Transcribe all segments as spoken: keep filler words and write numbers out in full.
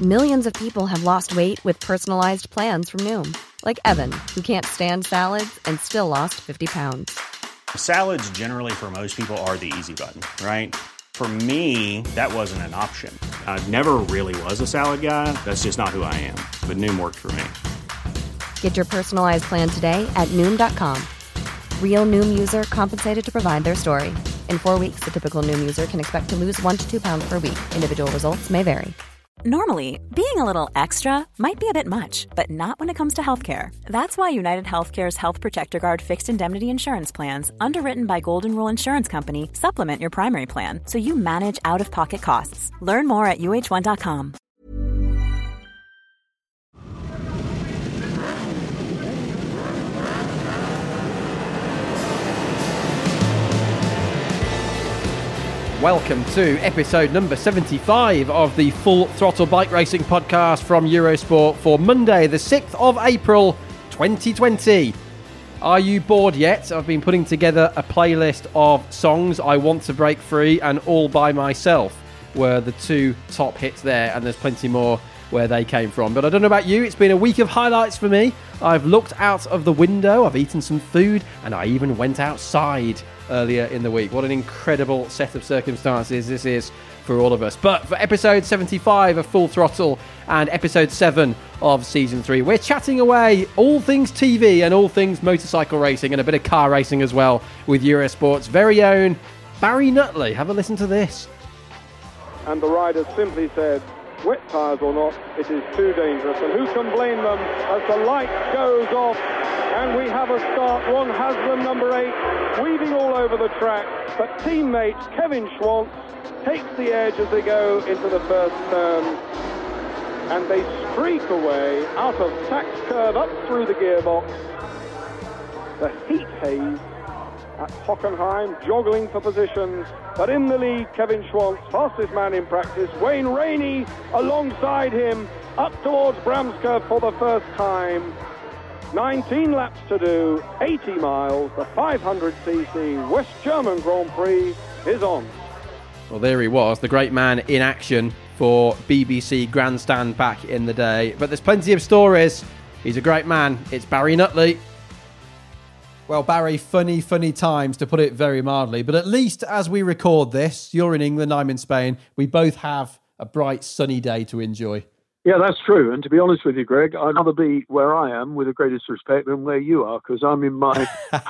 Millions of people have lost weight with personalized plans from Noom. Like Evan, who can't stand salads and still lost fifty pounds. Salads generally for most people are the easy button, right? For me, that wasn't an option. I never really was a salad guy. That's just not who I am. But Noom worked for me. Get your personalized plan today at Noom dot com. Real Noom user compensated to provide their story. In four weeks, the typical Noom user can expect to lose one to two pounds per week. Individual results may vary. Normally, being a little extra might be a bit much, but not when it comes to healthcare. That's why United Healthcare's Health Protector Guard fixed indemnity insurance plans, underwritten by Golden Rule Insurance Company, supplement your primary plan so you manage out-of-pocket costs. Learn more at U H one dot com. Welcome to episode number seventy-five of the Full Throttle Bike Racing podcast from Eurosport for Monday, the sixth of April, twenty twenty. Are you bored yet? I've been putting together a playlist of songs I want to break free, and All By Myself were the two top hits there, and there's plenty more where they came from. But I don't know about you, it's been a week of highlights for me. I've looked out of the window, I've eaten some food, and I even went outside earlier in the week. What an incredible set of circumstances this is for all of us. But for episode seventy-five of Full Throttle and episode seven of season three, we're chatting away all things T V and all things motorcycle racing and a bit of car racing as well with Eurosport's very own Barry Nutley. Have a listen to this. And the riders simply said, wet tyres or not, it is too dangerous. And who can blame them as the light goes off and we have a start. Ron Haslam, number eight, weaving all over the track. But teammate Kevin Schwantz takes the edge as they go into the first turn. And they streak away out of Sachs Curve up through the gearbox. The heat haze at Hockenheim, joggling for positions, but in the lead, Kevin Schwantz, fastest man in practice. Wayne Rainey alongside him, up towards Bramskerv for the first time. nineteen laps to do, eighty miles, the five hundred c c West German Grand Prix is on. Well, there he was, the great man in action for B B C Grandstand back in the day. But there's plenty of stories. He's a great man. It's Barry Nutley. Well, Barry, funny, funny times, to put it very mildly. But at least as we record this, you're in England, I'm in Spain, we both have a bright, sunny day to enjoy. Yeah, that's true. And to be honest with you, Greg, I'd rather be where I am, with the greatest respect, than where you are, because I'm in my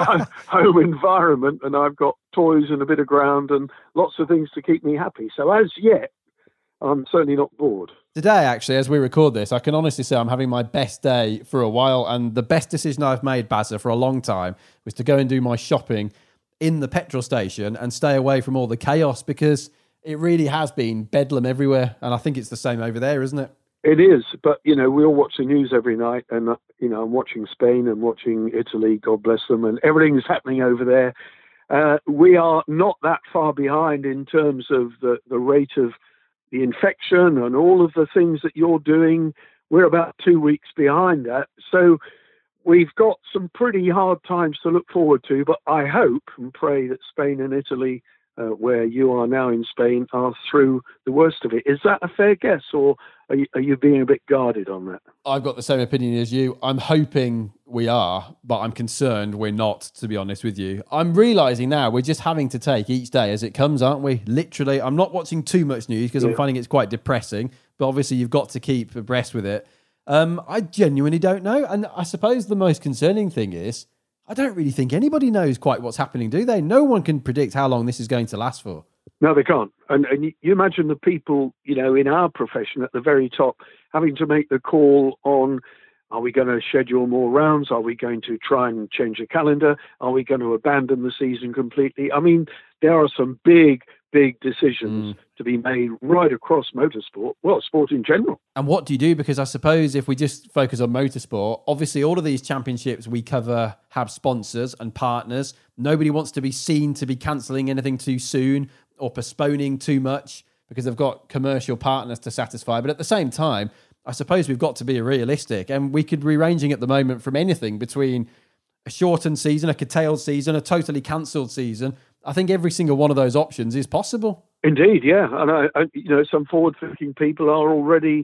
home environment and I've got toys and a bit of ground and lots of things to keep me happy. So as yet, I'm certainly not bored. Today, actually, as we record this, I can honestly say I'm having my best day for a while, and the best decision I've made, Bazza, for a long time was to go and do my shopping in the petrol station and stay away from all the chaos, because it really has been bedlam everywhere, and I think it's the same over there, isn't it? It is, but, you know, we all watch the news every night, and, uh, you know, I'm watching Spain and watching Italy, God bless them, and everything's happening over there. Uh, we are not that far behind in terms of the, the rate of the infection and all of the things that you're doing. We're about two weeks behind that. So we've got some pretty hard times to look forward to, but I hope and pray that Spain and Italy, uh, where you are now in Spain, are through the worst of it. Is that a fair guess, or are you, are you being a bit guarded on that? I've got the same opinion as you. I'm hoping we are, but I'm concerned we're not, to be honest with you. I'm realising now we're just having to take each day as it comes, aren't we? Literally, I'm not watching too much news because yeah. I'm finding it's quite depressing, but obviously you've got to keep abreast with it. Um, I genuinely don't know. And I suppose the most concerning thing is, I don't really think anybody knows quite what's happening, do they? No one can predict how long this is going to last for. No, they can't. And, and you, you imagine the people, you know, in our profession at the very top having to make the call on, are we going to schedule more rounds? Are we going to try and change the calendar? Are we going to abandon the season completely? I mean, there are some big, big decisions mm. to be made right across motorsport, well, sport in general. And what do you do? Because I suppose if we just focus on motorsport, obviously all of these championships we cover have sponsors and partners. Nobody wants to be seen to be cancelling anything too soon or postponing too much because they've got commercial partners to satisfy. But at the same time, I suppose we've got to be realistic, and we could be ranging at the moment from anything between a shortened season, a curtailed season, a totally cancelled season. I think every single one of those options is possible. Indeed, yeah. And, I, I, you know, some forward-thinking people are already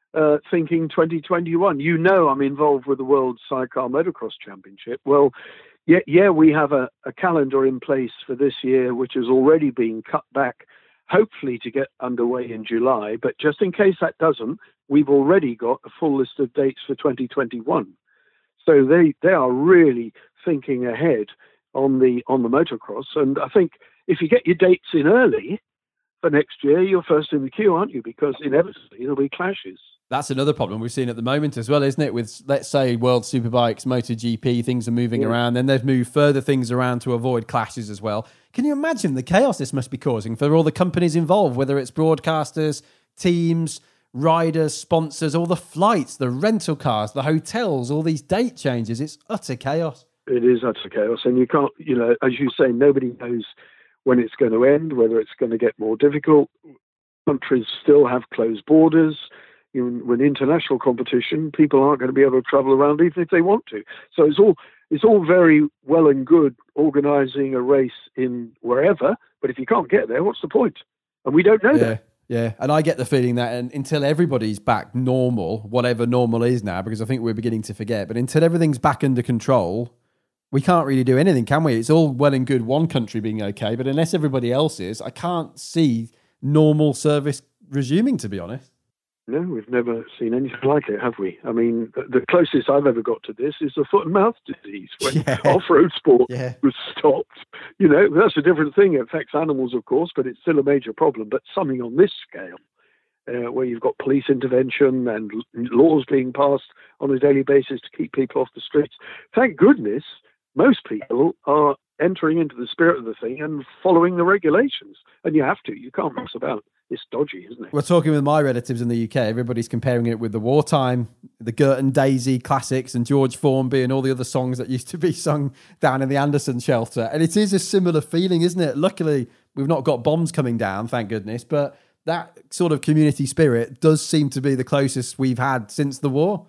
uh, thinking twenty twenty-one. You know, I'm involved with the World Sidecar Motocross Championship. Well, yeah, yeah, we have a, a calendar in place for this year, which has already been cut back, hopefully to get underway in July. But just in case that doesn't, we've already got a full list of dates for twenty twenty-one. So they, they are really thinking ahead on the on the motocross. And I think if you get your dates in early for next year, you're first in the queue, aren't you? Because inevitably there'll be clashes. That's another problem we've seen at the moment as well, isn't it? With, let's say, World Superbikes, MotoGP, things are moving yeah. around. Then they've moved further things around to avoid clashes as well. Can you imagine the chaos this must be causing for all the companies involved, whether it's broadcasters, teams, riders, sponsors, all the flights, the rental cars, the hotels, all these date changes? It's utter chaos. It is utter chaos. And you can't, you know, as you say, nobody knows when it's going to end, whether it's going to get more difficult. Countries still have closed borders. Even with international competition, people aren't going to be able to travel around even if they want to. So it's all it's all very well and good organising a race in wherever, but if you can't get there, what's the point? And we don't know yeah, that. Yeah, and I get the feeling that and until everybody's back normal, whatever normal is now, because I think we're beginning to forget, but until everything's back under control, we can't really do anything, can we? It's all well and good one country being okay, but unless everybody else is, I can't see normal service resuming, to be honest. No, we've never seen anything like it, have we? I mean, the closest I've ever got to this is the foot and mouth disease when yeah. off-road sport yeah. was stopped. You know, that's a different thing. It affects animals, of course, but it's still a major problem. But something on this scale, uh, where you've got police intervention and laws being passed on a daily basis to keep people off the streets, thank goodness most people are entering into the spirit of the thing and following the regulations. And you have to. You can't mess about. It's dodgy, isn't it? We're talking with my relatives in the U K. Everybody's comparing it with the wartime, the Girton Daisy classics and George Formby and all the other songs that used to be sung down in the Anderson shelter. And it is a similar feeling, isn't it? Luckily, we've not got bombs coming down, thank goodness. But that sort of community spirit does seem to be the closest we've had since the war.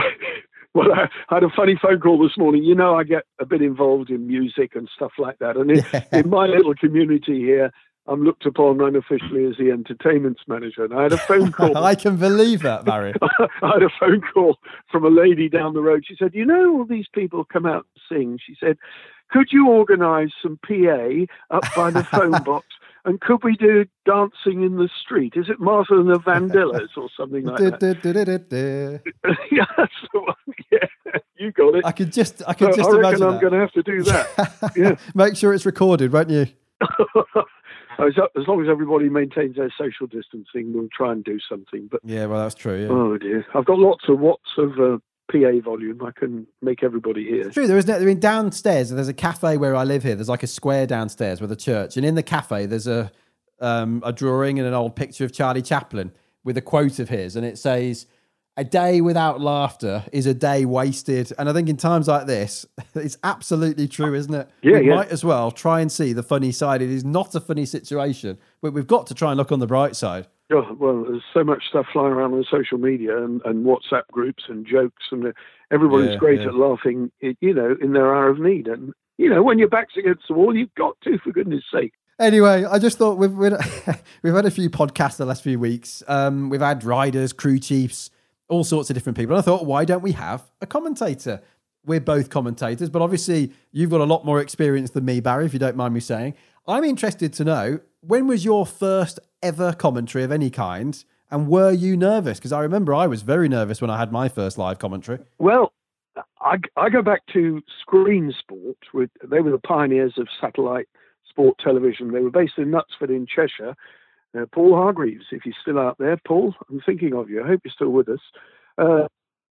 Well, I had a funny phone call this morning. You know, I get a bit involved in music and stuff like that. And in, yeah. in my little community here, I'm looked upon unofficially as the entertainment manager. And I had a phone call. I can believe that, Barry. I had a phone call from a lady down the road. She said, you know, all these people come out and sing. She said, could you organise some P A up by the phone box? And could we do dancing in the street? Is it Martha and the Vandellas or something like that? Yeah, that's the one. Yeah, you got it. I could just, I could so just I imagine reckon I'm that. going to have to do that. Yeah. Make sure it's recorded, won't you? As long as everybody maintains their social distancing, we'll try and do something. But yeah, well, that's true. Yeah. Oh dear, I've got lots of watts of uh, P A volume. I can make everybody hear. It's true. There is no, I mean, downstairs, there's a cafe where I live here. There's like a square downstairs with a church, and in the cafe there's a um, a drawing and an old picture of Charlie Chaplin with a quote of his, and it says, "A day without laughter is a day wasted." And I think in times like this, it's absolutely true, isn't it? Yeah, we yeah. might as well try and see the funny side. It is not a funny situation, but we've got to try and look on the bright side. Oh, well, there's so much stuff flying around on social media and, and WhatsApp groups and jokes, and everybody's yeah, great yeah. at laughing, you know, in their hour of need. And, you know, when your back's against the wall, you've got to, for goodness sake. Anyway, I just thought we've we've, we've had a few podcasts the last few weeks. Um, we've had riders, crew chiefs, all sorts of different people. And I thought, why don't we have a commentator? We're both commentators, but obviously you've got a lot more experience than me, Barry, if you don't mind me saying. I'm interested to know, when was your first ever commentary of any kind? And were you nervous? Because I remember I was very nervous when I had my first live commentary. Well, I, I go back to Screen Sport. With, they were the pioneers of satellite sport television. They were based in Knutsford in Cheshire. Uh, Paul Hargreaves, if you're still out there, Paul, I'm thinking of you. I hope you're still with us. Uh,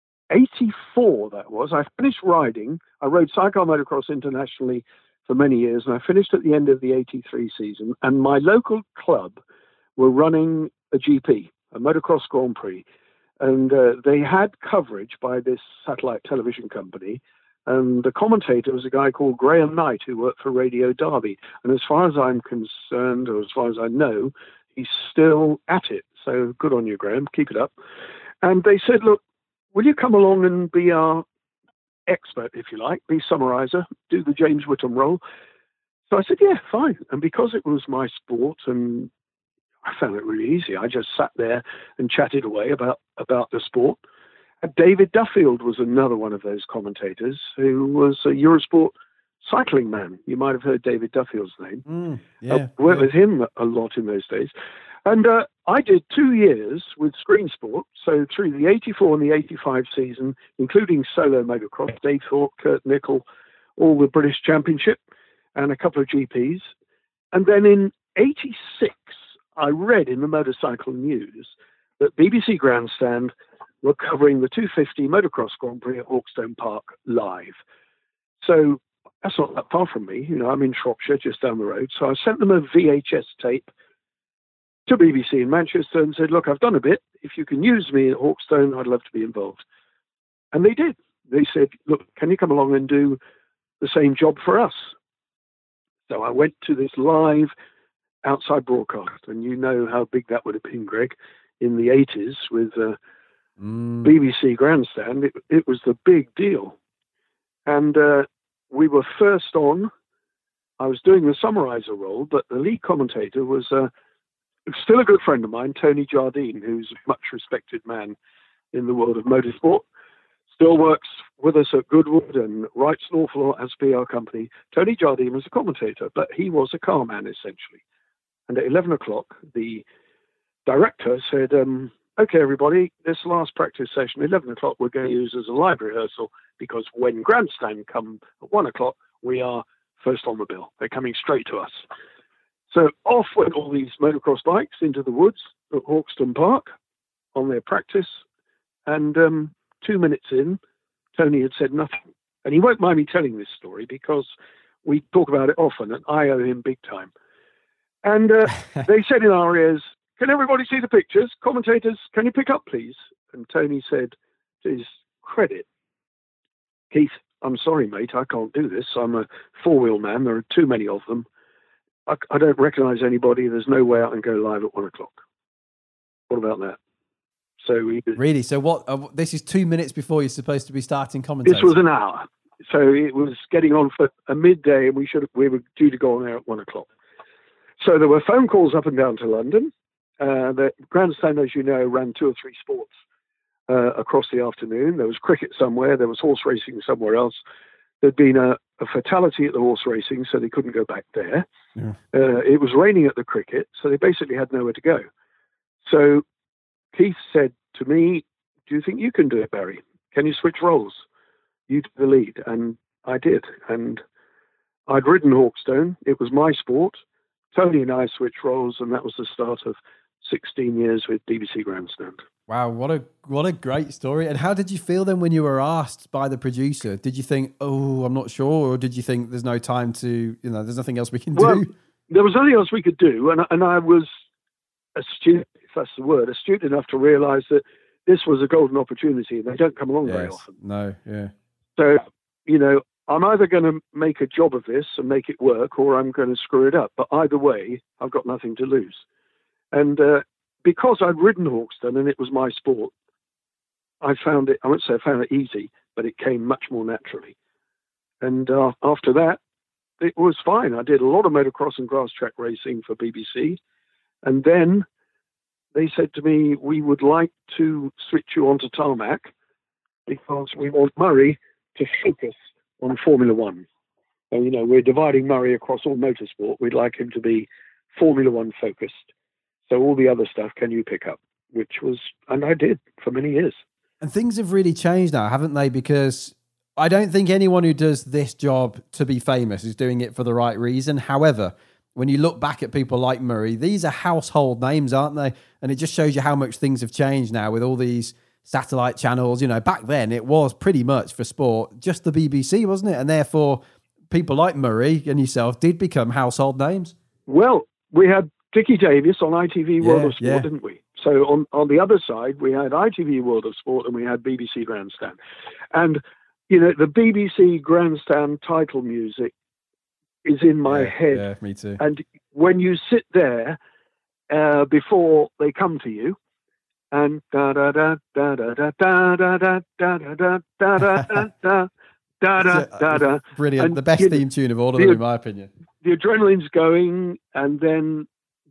eighty-four, that was. I finished riding. I rode Sidecar Motocross internationally for many years, and I finished at the end of the eighty-three season. And my local club were running a G P, a Motocross Grand Prix. And uh, they had coverage by this satellite television company. And the commentator was a guy called Graham Knight, who worked for Radio Derby. And as far as I'm concerned, or as far as I know, he's still at it. So good on you, Graham. Keep it up. And they said, look, will you come along and be our expert, if you like, be summarizer, do the James Whittam role? So I said, yeah, fine. And because it was my sport and I found it really easy. I just sat there and chatted away about, about the sport. And David Duffield was another one of those commentators who was a Eurosport cycling man. You might have heard David Duffield's name. Mm, yeah, I worked yeah. with him a lot in those days. And uh, I did two years with Screen Sport, so through the eighty-four and the eighty-five season, including solo motocross, Dave Thorpe, Kurt Nichol, all the British Championship, and a couple of G Ps. And then in eighty-six, I read in the Motorcycle News that B B C Grandstand were covering the two fifty Motocross Grand Prix at Hawkstone Park live. So that's not that far from me. You know, I'm in Shropshire, just down the road. So I sent them a V H S tape to B B C in Manchester and said, look, I've done a bit. If you can use me at Hawkstone, I'd love to be involved. And they did. They said, look, can you come along and do the same job for us? So I went to this live outside broadcast, and you know how big that would have been, Greg, in the eighties with uh, mm. B B C Grandstand. It, it was the big deal. And uh, we were first on. I was doing the summariser role, but the lead commentator was uh, still a good friend of mine, Tony Jardine, who's a much respected man in the world of motorsport. Still works with us at Goodwood and writes an awful lot as P R company. Tony Jardine was a commentator, but he was a car man, essentially. And at eleven o'clock, the director said, um, okay, everybody, this last practice session, eleven o'clock, we're going to use as a live rehearsal, because when Grandstand come at one o'clock, we are first on the bill. They're coming straight to us. So off went all these motocross bikes into the woods at Hawkstone Park on their practice. And um, two minutes in, Tony had said nothing. And he won't mind me telling this story because we talk about it often, and I owe him big time. And uh, they said in our ears, can everybody see the pictures? Commentators, can you pick up, please? And Tony said, to his credit, Keith, I'm sorry, mate, I can't do this. I'm a four-wheel man. There are too many of them. I, I don't recognise anybody. There's no way I can go live at one o'clock. What about that? So he, really? So what? Uh, this is two minutes before you're supposed to be starting commentating. This was an hour. So it was getting on for a midday, and we should we were due to go on air at one o'clock. So there were phone calls up and down to London. Uh, the Grandstand, as you know, ran two or three sports uh, across the afternoon. There was cricket somewhere. There was horse racing somewhere else. There'd been a, a fatality at the horse racing, so they couldn't go back there. Yeah. Uh, it was raining at the cricket, so they basically had nowhere to go. So Keith said to me, do you think you can do it, Barry? Can you switch roles? You do the lead. And I did. And I'd ridden Hawkstone. It was my sport. Tony and I switched roles, and that was the start of sixteen years with B B C Grandstand. Wow, what a what a great story. And how did you feel then when you were asked by the producer? Did you think, oh, I'm not sure? Or did you think there's no time to, you know, there's nothing else we can well, do? There was nothing else we could do. And, and I was astute, if that's the word, astute enough to realise that this was a golden opportunity, and they don't come along yes, very often. No, yeah. So, you know, I'm either going to make a job of this and make it work, or I'm going to screw it up. But either way, I've got nothing to lose. And uh, because I'd ridden Hawkstone and it was my sport, I found it, I won't say I found it easy, but it came much more naturally. And uh, after that, it was fine. I did a lot of motocross and grass track racing for B B C. And then they said to me, we would like to switch you onto tarmac because we want Murray to focus on Formula One. And, you know, we're dividing Murray across all motorsport. We'd like him to be Formula One focused. So all the other stuff, can you pick up? Which was, and I did for many years. And things have really changed now, haven't they? Because I don't think anyone who does this job to be famous is doing it for the right reason. However, when you look back at people like Murray, these are household names, aren't they? And it just shows you how much things have changed now with all these satellite channels. You know, back then it was pretty much for sport, just the B B C, wasn't it? And therefore, people like Murray and yourself did become household names. Well, we had Dickie Davies on I T V World yeah, of Sport, yeah. didn't we? So on, on the other side, we had I T V World of Sport and we had B B C Grandstand. And, you know, the B B C Grandstand title music is in my yeah, head. Yeah, me too. And when you sit there uh, before they come to you, and da da da da da da da da da da da da da da da da da da. Brilliant. The best theme tune of all of them, in my opinion. The adrenaline's going, and then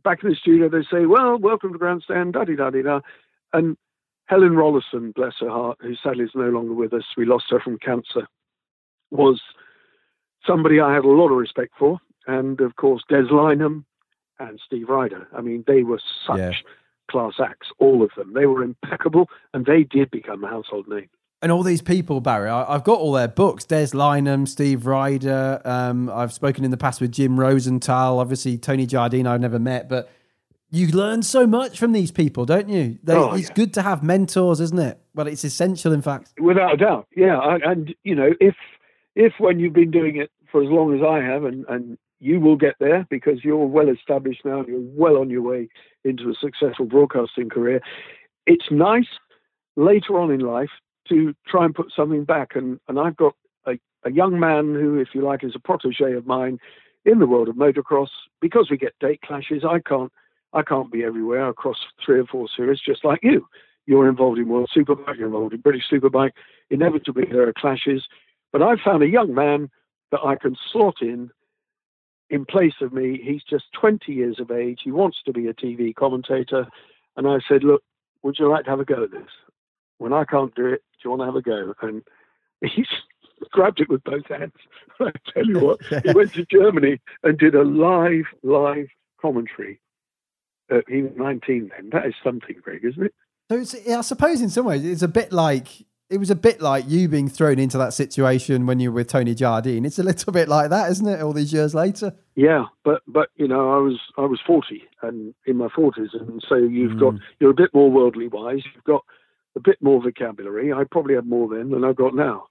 back in the studio, they say, well, welcome to Grandstand, da-di-da-di-da. And Helen Rollason, bless her heart, who sadly is no longer with us, we lost her from cancer, was somebody I had a lot of respect for. And, of course, Des Lynam and Steve Ryder. I mean, they were such yeah. class acts, all of them. They were impeccable, and they did become a household name. And all these people, Barry, I, I've got all their books. Des Lynam, Steve Ryder. Um, I've spoken in the past with Jim Rosenthal. Obviously, Tony Jardine I've never met. But you learn so much from these people, don't you? They, oh, it's yeah. good to have mentors, isn't it? Well, it's essential, in fact. Without a doubt, yeah. And, and you know, if if when you've been doing it for as long as I have, and, and you will get there because you're well established now, you're well on your way into a successful broadcasting career, it's nice later on in life to try and put something back. And, and I've got a, a young man who, if you like, is a protege of mine in the world of motocross. Because we get date clashes, I can't I can't be everywhere across three or four series, just like you. You're involved in World Superbike, you're involved in British Superbike. Inevitably, there are clashes. But I've found a young man that I can slot in in place of me. He's just twenty years of age. He wants to be a T V commentator. And I said, look, would you like to have a go at this? When I can't do it, do you want to have a go? And he's grabbed it with both hands. I tell you what, he went to Germany and did a live, live commentary. Uh, he was nineteen then. That is something, Greg, isn't it? So it's, I suppose in some ways it's a bit like, it was a bit like you being thrown into that situation when you were with Tony Jardine. It's a little bit like that, isn't it? All these years later. Yeah, but but you know, I was I was forty and in my forties, and so you've mm. got you're a bit more worldly wise. You've got a bit more vocabulary. I probably had more then than I've got now.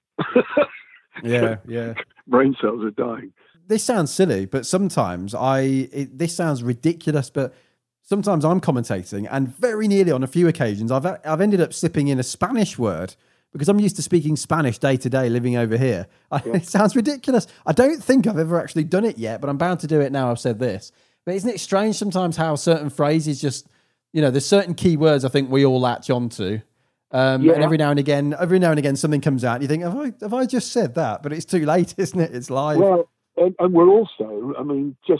yeah, yeah. Brain cells are dying. This sounds silly, but sometimes I. It, this sounds ridiculous, but sometimes I'm commentating, and very nearly on a few occasions, I've I've ended up slipping in a Spanish word because I'm used to speaking Spanish day to day, living over here. I, yeah. It sounds ridiculous. I don't think I've ever actually done it yet, but I'm bound to do it now. I've said this, but isn't it strange sometimes how certain phrases just, you know, there's certain key words I think we all latch onto. Um, yeah. And every now and again, every now and again, something comes out and you think, have I, have I just said that? But it's too late, isn't it? It's live. Well, and, and we're also, I mean, just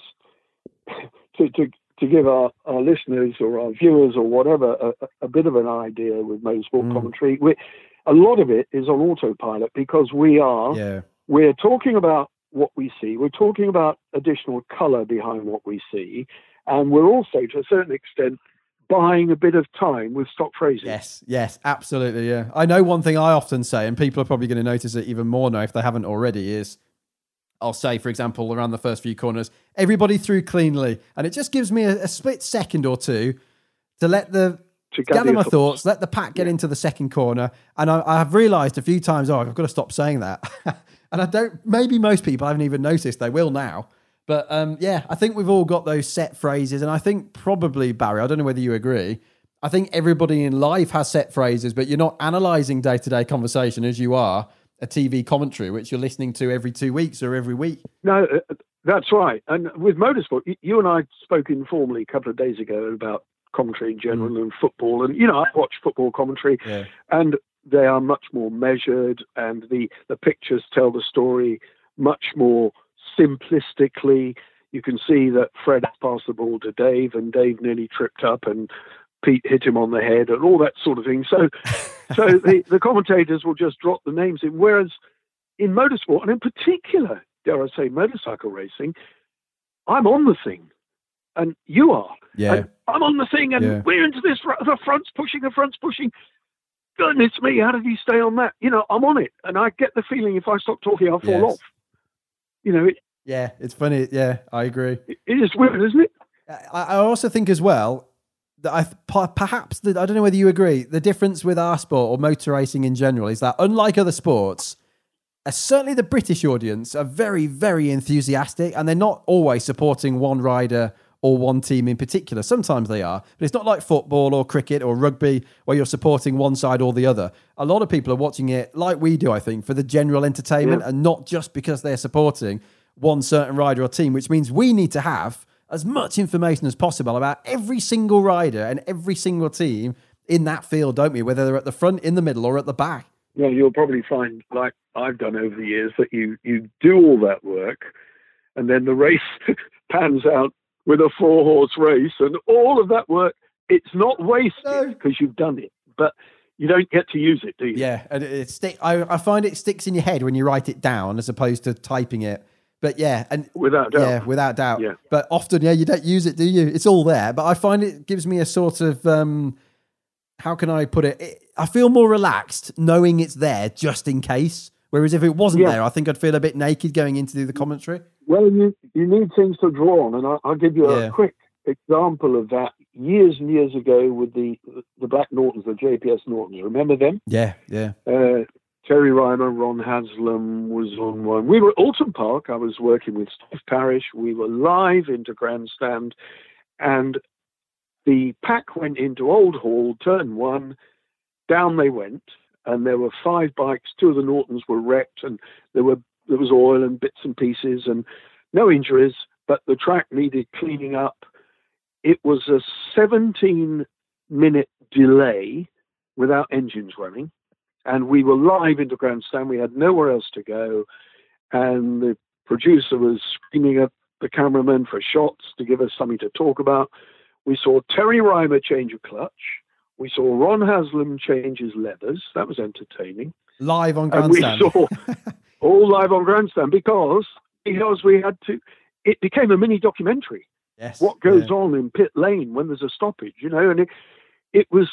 to, to, to give our, our listeners or our viewers or whatever, a, a bit of an idea with motorsport mm. commentary, we, a lot of it is on autopilot because we are, yeah. we're talking about what we see. We're talking about additional color behind what we see. And we're also, to a certain extent, buying a bit of time with stock phrases. Yes, yes, absolutely, yeah. I know one thing I often say, and people are probably going to notice it even more now if they haven't already, is I'll say, for example, around the first few corners, everybody through cleanly. And it just gives me a, a split second or two to let the... To gather, gather my thoughts. thoughts, let the pack get yeah. into the second corner. And I, I have realised a few times, oh, I've got to stop saying that. And I don't, maybe most people haven't even noticed, they will now. But um, yeah, I think we've all got those set phrases. And I think probably, Barry, I don't know whether you agree, I think everybody in life has set phrases, but you're not analysing day-to-day conversation as you are a T V commentary, which you're listening to every two weeks or every week. No, uh, that's right. And with motorsport, you and I spoke informally a couple of days ago about commentary in general mm. and football. And, you know, I watch football commentary yeah. and they are much more measured and the, the pictures tell the story much more simplistically. You can see that Fred passed the ball to Dave and Dave nearly tripped up and Pete hit him on the head and all that sort of thing. So so the, the commentators will just drop the names in. Whereas in motorsport, and in particular, dare I say, motorcycle racing, I'm on the thing. And you are. Yeah. And I'm on the thing, and yeah. we're into this. The front's pushing, the front's pushing. Goodness me, how did he stay on that? You know, I'm on it, and I get the feeling if I stop talking, I'll fall yes. off. You know. It, yeah, it's funny. Yeah, I agree. It, it is weird, isn't it? I, I also think as well that I perhaps the, I don't know whether you agree. The difference with our sport or motor racing in general is that unlike other sports, uh, certainly the British audience are very, very enthusiastic, and they're not always supporting one rider or one team in particular. Sometimes they are, but it's not like football or cricket or rugby where you're supporting one side or the other. A lot of people are watching it like we do, I think, for the general entertainment yeah. and not just because they're supporting one certain rider or team, which means we need to have as much information as possible about every single rider and every single team in that field, don't we? Whether they're at the front, in the middle, or at the back. Well, you'll probably find, like I've done over the years, that you, you do all that work and then the race pans out with a four-horse race and all of that work. It's not wasted because no. you've done it, but you don't get to use it, do you? Yeah, and it, it stick. I, I find it sticks in your head when you write it down as opposed to typing it. But yeah, and without doubt, yeah, without doubt. Yeah. But often, yeah, you don't use it, do you? It's all there. But I find it gives me a sort of um, how can I put it? it? I feel more relaxed knowing it's there just in case. Whereas if it wasn't yeah. there, I think I'd feel a bit naked going in to do the commentary. Well, you you need things to draw on, and I'll, I'll give you a yeah. quick example of that. Years and years ago, with the the Black Nortons, the J P S Nortons, remember them? Yeah, yeah. Uh, Terry Reimer, Ron Haslam was on one. We were at Alton Park. I was working with Steve Parish. We were live into Grandstand, and the pack went into Old Hall, turn one. Down they went, and there were five bikes. Two of the Nortons were wrecked, and there were there was oil and bits and pieces, and no injuries. But the track needed cleaning up. It was a seventeen-minute delay without engines running. And we were live into Grandstand. We had nowhere else to go. And the producer was screaming at the cameraman for shots to give us something to talk about. We saw Terry Reimer change a clutch. We saw Ron Haslam change his leathers. That was entertaining. Live on Grandstand. And we saw all live on Grandstand because, because we had to, it became a mini documentary. Yes. What goes yeah. on in pit lane when there's a stoppage, you know, and it, it was,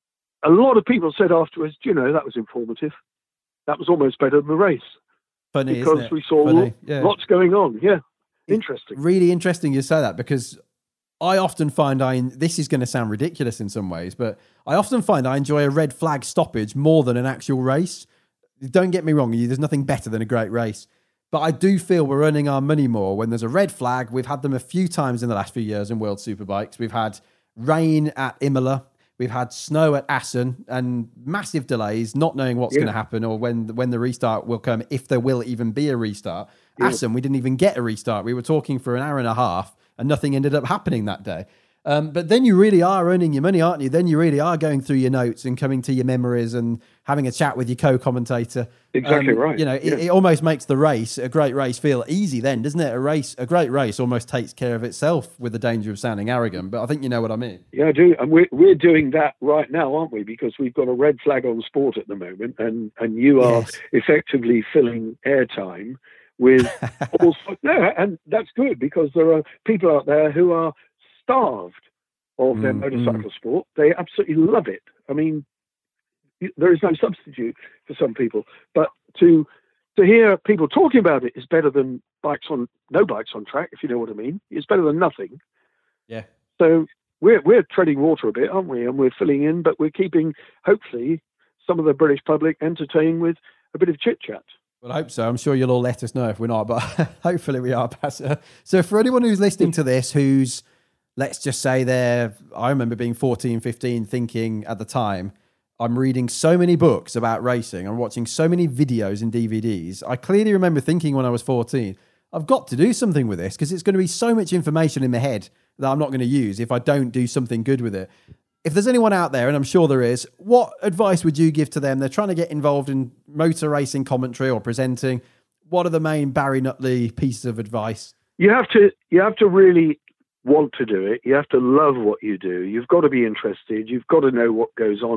a lot of people said afterwards, you know, that was informative. That was almost better than the race. Funny, because isn't it? we saw Funny. Yeah. lots going on. Yeah, interesting. It's really interesting you say that because I often find I, this is going to sound ridiculous in some ways, but I often find I enjoy a red flag stoppage more than an actual race. Don't get me wrong, there's nothing better than a great race. But I do feel we're earning our money more when there's a red flag. We've had them a few times in the last few years in World Superbikes. We've had rain at Imola. We've had snow at Assen and massive delays, not knowing what's yeah. going to happen or when when the restart will come, if there will even be a restart. Yeah. Assen, we didn't even get a restart. We were talking for an hour and a half and nothing ended up happening that day. Um, but then you really are earning your money, aren't you? Then you really are going through your notes and coming to your memories and having a chat with your co-commentator. Exactly um, right. You know, yeah. it, it almost makes the race, a great race, feel easy then, doesn't it? A race, a great race almost takes care of itself with the danger of sounding arrogant. But I think you know what I mean. Yeah, I do. And we're, we're doing that right now, aren't we? Because we've got a red flag on sport at the moment and, and you are yes. effectively filling airtime with all sorts. No, and that's good because there are people out there who are starved of their mm, motorcycle mm. sport. They absolutely love it. I mean, there is no substitute for some people. But to to hear people talking about it is better than bikes on no bikes on track, if you know what I mean. It's better than nothing. Yeah. So we're we're treading water a bit, aren't we? And we're filling in, but we're keeping hopefully some of the British public entertained with a bit of chit chat. Well, I hope so. I'm sure you'll all let us know if we're not, but hopefully we are, Passer. So for anyone who's listening to this, who's, let's just say they're, I remember being fourteen, fifteen, thinking at the time, I'm reading so many books about racing. I'm watching so many videos and D V Ds. I clearly remember thinking when I was fourteen, I've got to do something with this because it's going to be so much information in my head that I'm not going to use if I don't do something good with it. If there's anyone out there, and I'm sure there is, what advice would you give to them? They're trying to get involved in motor racing commentary or presenting. What are the main Barry Nutley pieces of advice? You have to, you have to really want to do it. You have to love what you do. You've got to be interested. You've got to know what goes on.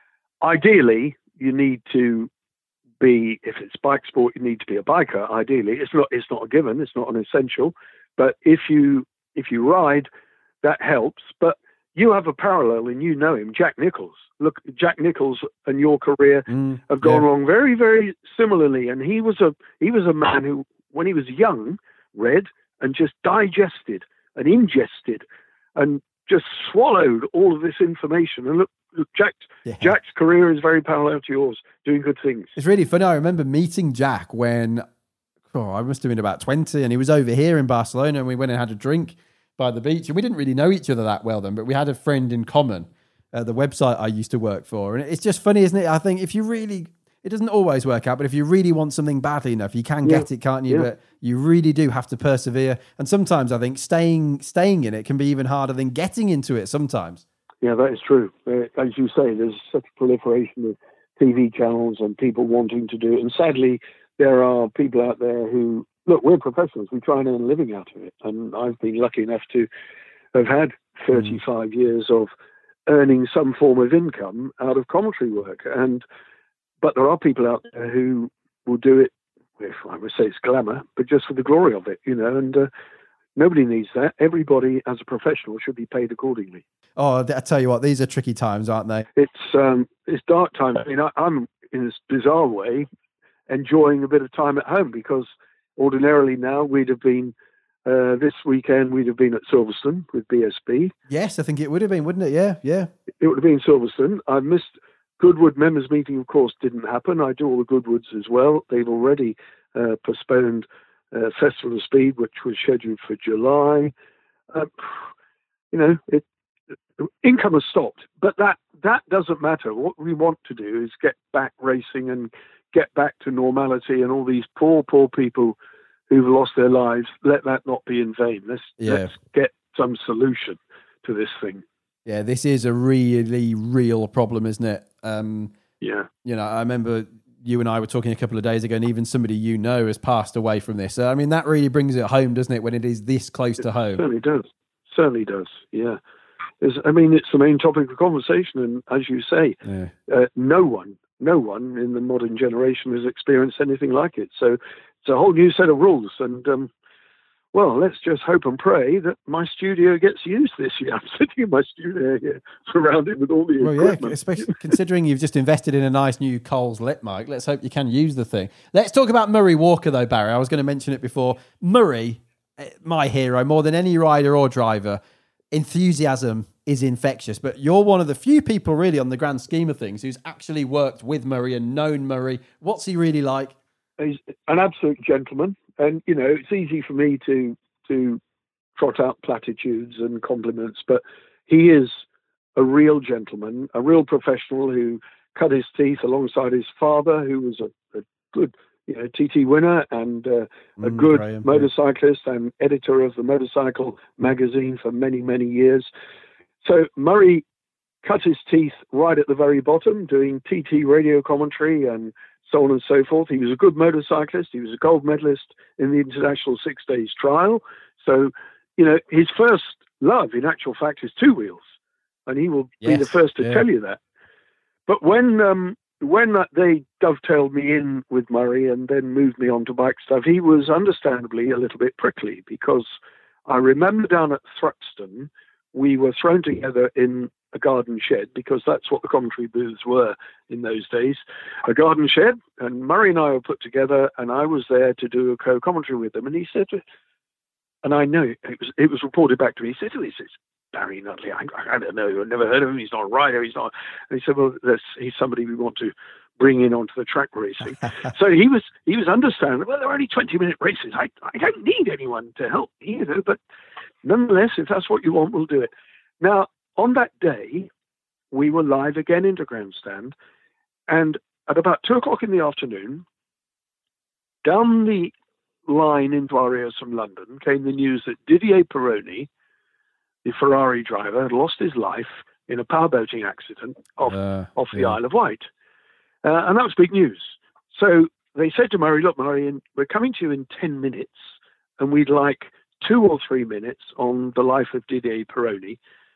Ideally, you need to be, if it's bike sport, you need to be a biker. Ideally, it's not, it's not a given. It's not an essential, but if you, if you ride, that helps. But you have a parallel and you know him, Jack Nicholls. Look, Jack Nicholls and your career mm, have gone yeah. wrong very, very similarly. And he was a, he was a man who, when he was young, read and just digested and ingested and just swallowed all of this information. And look, look Jack, yeah. Jack's career is very parallel to yours, doing good things. It's really funny. I remember meeting Jack when, oh, I must have been about twenty, and he was over here in Barcelona, and we went and had a drink by the beach. And we didn't really know each other that well then, but we had a friend in common at the website I used to work for. And it's just funny, isn't it? I think if you really, it doesn't always work out, but if you really want something badly enough, you can get yeah. it, can't you? Yeah. But you really do have to persevere. And sometimes I think staying staying in it can be even harder than getting into it sometimes. Yeah, that is true. Uh, as you say, there's such a proliferation of T V channels and people wanting to do it. And sadly, there are people out there who look, we're professionals. We try and earn a living out of it. And I've been lucky enough to have had thirty-five mm. years of earning some form of income out of commentary work. And but there are people out there who will do it, if I would say it's glamour, but just for the glory of it, you know, and uh, nobody needs that. Everybody as a professional should be paid accordingly. Oh, I tell you what, these are tricky times, aren't they? It's um, it's dark times. I mean, I, I'm in this bizarre way enjoying a bit of time at home, because ordinarily now we'd have been, uh, this weekend we'd have been at Silverstone with B S B. Yes, I think it would have been, wouldn't it? Yeah, yeah. It would have been Silverstone. I missed Goodwood members meeting, of course, didn't happen. I do all the Goodwoods as well. They've already uh, postponed uh, Festival of Speed, which was scheduled for July. Uh, you know, it, income has stopped, but that that doesn't matter. What we want to do is get back racing and get back to normality, and all these poor, poor people who've lost their lives, let that not be in vain. Let's, yeah. let's get some solution to this thing. Yeah, this is a really real problem, isn't it? Um, yeah. You know, I remember you and I were talking a couple of days ago, and even somebody you know has passed away from this. So, I mean, that really brings it home, doesn't it, when it is this close it to home? Certainly does. Certainly does, yeah. It's, I mean, it's the main topic of conversation, and as you say, yeah. uh, no one, no one in the modern generation has experienced anything like it. So it's a whole new set of rules, and um, well, let's just hope and pray that my studio gets used this year. I'm sitting in my studio here, surrounded with all the well, equipment. Yeah, especially considering you've just invested in a nice new Coles lit mic. Let's hope you can use the thing. Let's talk about Murray Walker, though, Barry. I was going to mention it before. Murray, my hero, more than any rider or driver, enthusiasm is infectious, but you're one of the few people really on the grand scheme of things who's actually worked with Murray and known Murray. What's he really like? He's an absolute gentleman, and you know, it's easy for me to to trot out platitudes and compliments, but he is a real gentleman, a real professional who cut his teeth alongside his father, who was a, a good you know, T T winner and uh, a mm, good Graham, motorcyclist yeah. and editor of the Motorcycle magazine for many, many years. So Murray cut his teeth right at the very bottom, doing T T radio commentary and so on and so forth. He was a good motorcyclist. He was a gold medalist in the International Six Days Trial. So, you know, his first love, in actual fact, is two wheels. And he will yes, be the first to yeah. tell you that. But when um, when they dovetailed me in with Murray and then moved me on to bike stuff, he was understandably a little bit prickly, because I remember down at Thruxton, we were thrown together in a garden shed, because that's what the commentary booths were in those days, a garden shed, and Murray and I were put together, and I was there to do a co-commentary with them, and he said, and I know it was it was reported back to me, he said, he says, Barry Nutley, I, I don't know, I've never heard of him, he's not a rider, he's not, and he said, well, that's, he's somebody we want to bring in onto the track racing. So he was he was understanding, well, they're only twenty minute races, I, I don't need anyone to help me, you know, but nonetheless, if that's what you want, we'll do it. Now, on that day, we were live again into Grandstand, and at about two o'clock in the afternoon, down the line into our ears from London came the news that Didier Pironi, the Ferrari driver, had lost his life in a powerboating accident off, uh, off the yeah. Isle of Wight. Uh, and that was big news. So they said to Murray, look, Murray, we're coming to you in ten minutes, and we'd like two or three minutes on the life of Didier Pironi.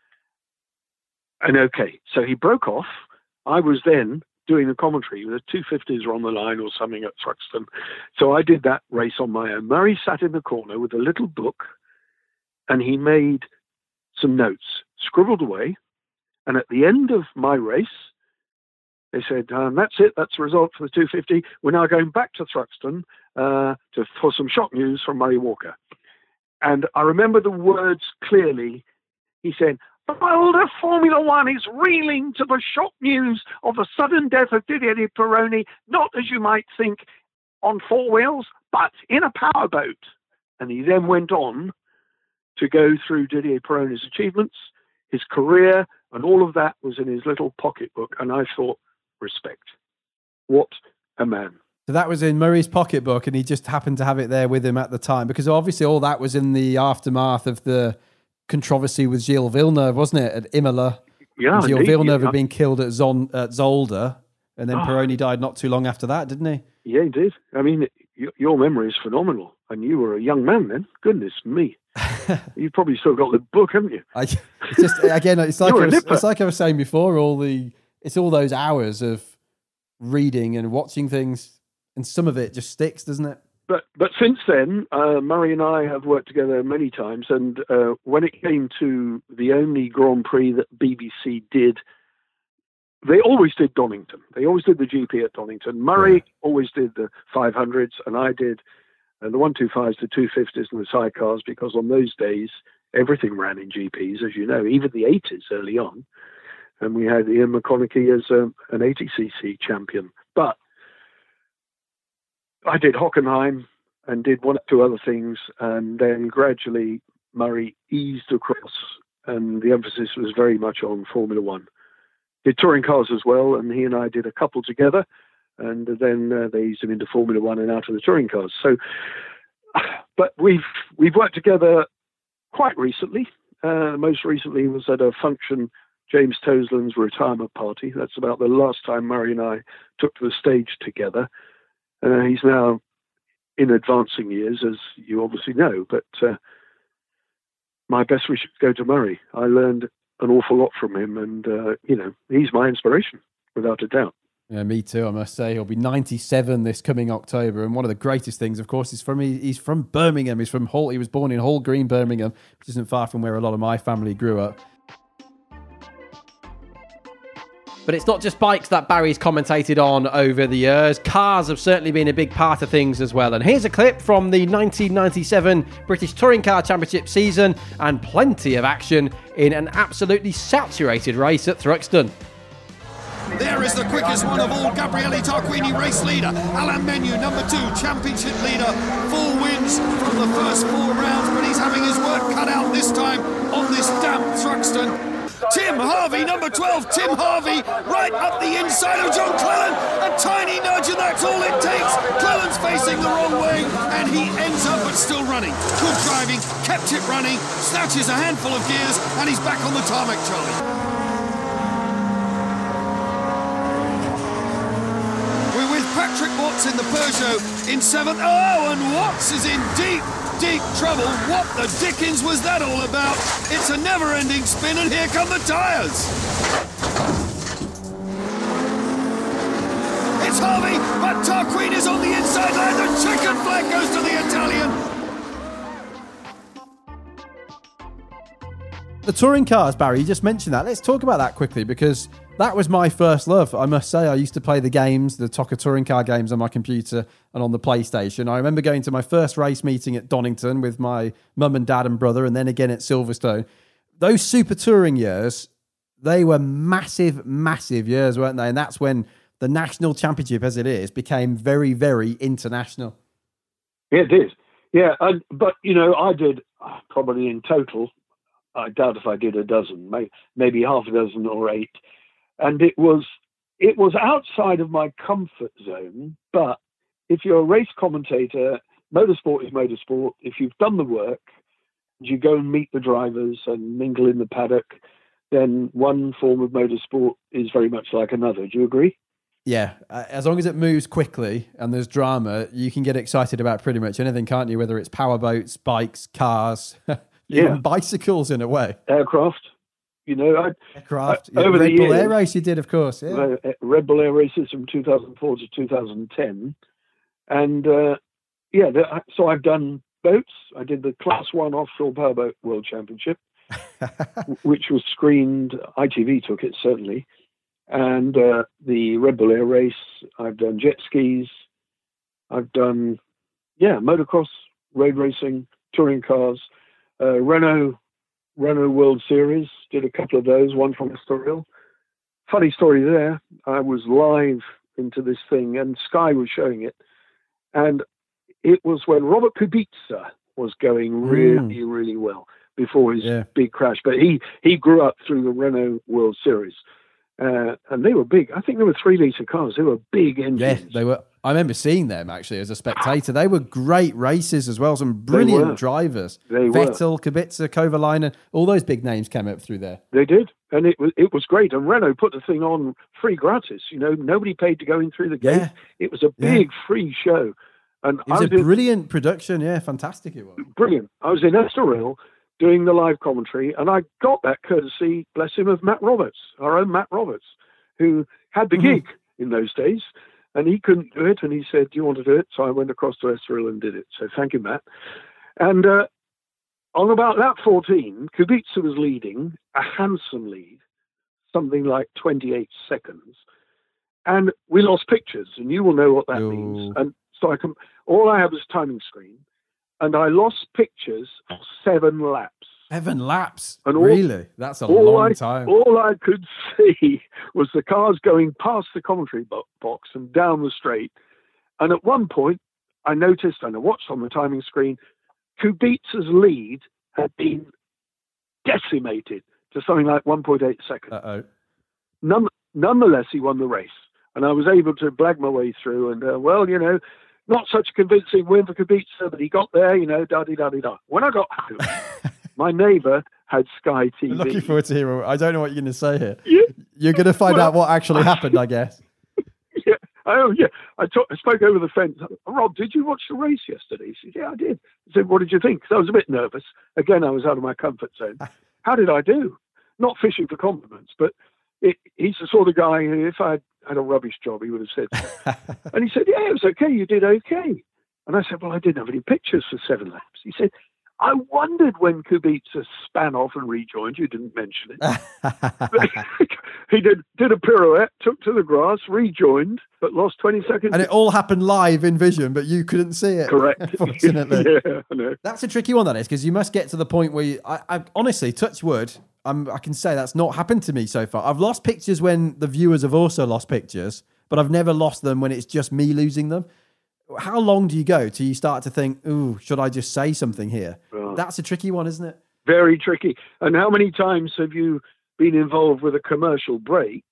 And okay, so he broke off. I was then doing the commentary. The two fifties were on the line or something at Thruxton. So I did that race on my own. Murray sat in the corner with a little book, and he made some notes, scribbled away. And at the end of my race, they said, um, that's it, that's the result for the two fifty. We're now going back to Thruxton uh, to, for some shock news from Murray Walker. And I remember the words clearly. He said, the world of Formula One is reeling to the shock news of the sudden death of Didier Pironi, not as you might think on four wheels, but in a powerboat. And he then went on to go through Didier Pironi's achievements, his career, and all of that was in his little pocketbook. And I thought, respect. What a man. So that was in Murray's pocketbook, and he just happened to have it there with him at the time, because obviously all that was in the aftermath of the controversy with Gilles Villeneuve, wasn't it, at Imola? Yeah, Gilles indeed, Villeneuve yeah. had been killed at, Zon, at Zolder, and then oh. Pironi died not too long after that, didn't he? Yeah, he did. I mean, your, your memory is phenomenal. And you were a young man then. Goodness me. You've probably still got the book, haven't you? I, it's just, again, it's like, I was, nipper. it's like I was saying before, all the, it's all those hours of reading and watching things, and some of it just sticks, doesn't it? But but since then, uh, Murray and I have worked together many times, and uh, when it came to the only Grand Prix that B B C did, they always did Donington. They always did the G P at Donington. Murray yeah. always did the five hundreds, and I did uh, the one twenty-fives, the two fifties, and the sidecars, because on those days, everything ran in G Ps, as you know, even the eighties early on. And we had Ian McConaughey as um, an eighty c c champion. But I did Hockenheim and did one or two other things, and then gradually Murray eased across, and the emphasis was very much on Formula One. Did touring cars as well, and he and I did a couple together, and then uh, they eased him into Formula One and out of the touring cars. So, but we've we've worked together quite recently. Uh, most recently was at a function, James Tosland's retirement party. That's about the last time Murray and I took to the stage together. Uh, he's now in advancing years, as you obviously know, but uh, my best wishes go to Murray. I learned an awful lot from him, and, uh, you know, he's my inspiration, without a doubt. Yeah, me too, I must say. He'll be ninety-seven this coming October, and one of the greatest things, of course, is from he's from Birmingham. He's from Hull. He was born in Hall Green, Birmingham, which isn't far from where a lot of my family grew up. But it's not just bikes that Barry's commentated on over the years. Cars have certainly been a big part of things as well. And here's a clip from the nineteen ninety-seven British Touring Car Championship season, and plenty of action in an absolutely saturated race at Thruxton. There is the quickest one of all, Gabriele Tarquini, race leader. Alain Menu, number two, championship leader. Four wins from the first four rounds, but he's having his work cut out this time on this damp Thruxton. Tim Harvey, number twelve, Tim Harvey, right up the inside of John Cleland. A tiny nudge, and that's all it takes. Cleland's facing the wrong way, and he ends up but still running. Good driving, kept it running, snatches a handful of gears, and he's back on the tarmac, Charlie. We're with Patrick Watts in the Peugeot in seventh. Oh, and Watts is in deep, deep trouble. What the dickens was that all about? It's a never-ending spin, and here come the tyres. It's Harvey, but Tarquini's on the inside line. The checkered flag goes to the Italian. The touring cars, Barry, you just mentioned that. Let's talk about that quickly, because that was my first love. I must say, I used to play the games, the T O C A touring car games on my computer and on the PlayStation. I remember going to my first race meeting at Donington with my mum and dad and brother, and then again at Silverstone. Those super touring years, they were massive, massive years, weren't they? And that's when the national championship, as it is, became very, very international. Yeah, it did. Yeah, I, but, you know, I did uh, probably in total, I doubt if I did a dozen, may, maybe half a dozen or eight. And it was it was outside of my comfort zone. But if you're a race commentator, motorsport is motorsport. If you've done the work, you go and meet the drivers and mingle in the paddock, then one form of motorsport is very much like another. Do you agree? Yeah, as long as it moves quickly and there's drama, you can get excited about pretty much anything, can't you? Whether it's powerboats, bikes, cars, even yeah. bicycles in a way. Aircraft. You know, I, Aircraft. I, over Red the Bull years, Air Race you did, of course. Yeah. Uh, Red Bull Air Races from two thousand four to two thousand ten. And, uh, yeah, the, so I've done boats. I did the Class one Offshore Powerboat World Championship, which was screened. I T V took it, certainly. And uh, the Red Bull Air Race. I've done jet skis. I've done, yeah, motocross, road racing, touring cars, uh, Renault, Renault World Series, did a couple of those, one from Estoril. Funny story there, I was live into this thing and Sky was showing it. And it was when Robert Kubica was going really, mm. really well before his yeah. big crash. But he, he grew up through the Renault World Series. Uh, and they were big. I think they were three-litre cars. They were big engines. Yeah, they were. I remember seeing them, actually, as a spectator. They were great races as well. Some brilliant they drivers. They Vettel, were. Kubica, Kovalainen, all those big names came up through there. They did. And it was it was great. And Renault put the thing on free gratis. You know, nobody paid to go in through the gate. Yeah. It was a big yeah. free show. And it was, I was a in, brilliant production. Yeah, fantastic it was. Brilliant. I was in Estoril doing the live commentary, and I got that courtesy, bless him, of Matt Roberts, our own Matt Roberts, who had the Mm-hmm. gig in those days, and he couldn't do it, and he said, do you want to do it? So I went across to Estoril and did it. So thank you, Matt. And uh, on about lap fourteen, Kubica was leading, a handsome lead, something like twenty-eight seconds, and we lost pictures, and you will know what that Ooh. means. And so I can, all I had was timing screen, and I lost pictures for seven laps. Seven laps? And all, really? That's a all long I, time. All I could see was the cars going past the commentary bo- box and down the straight. And at one point, I noticed, and I watched on the timing screen, Kubica's lead had been decimated to something like one point eight seconds. Uh-oh. None, nonetheless, he won the race. And I was able to blag my way through. And, uh, well, you know, not such a convincing win for Kubica, but he got there, you know, da-di-da-di-da. When I got home, my neighbour had Sky T V. I'm looking forward to hearing. I don't know what you're going to say here. Yeah. You're going to find Well, out what actually happened, I guess. Yeah. Oh, yeah. I, talk, I spoke over the fence. Rob, did you watch the race yesterday? He said, yeah, I did. I said, what did you think? Because I was a bit nervous. Again, I was out of my comfort zone. How did I do? Not fishing for compliments, but it, he's the sort of guy who, if I had a rubbish job, he would have said so. And he said, yeah, it was okay. You did okay. And I said, well, I didn't have any pictures for seven laps. He said, I wondered when Kubica span off and rejoined. You didn't mention it. He did did a pirouette, took to the grass, rejoined, but lost twenty seconds. And it all happened live in vision, but you couldn't see it. Correct. Unfortunately. Yeah, I know. That's a tricky one, that is, because you must get to the point where you, I, I honestly, touch wood, I'm, I can say that's not happened to me so far. I've lost pictures when the viewers have also lost pictures, but I've never lost them when it's just me losing them. How long do you go till you start to think, ooh, should I just say something here? Right. That's a tricky one, isn't it? Very tricky. And how many times have you been involved with a commercial break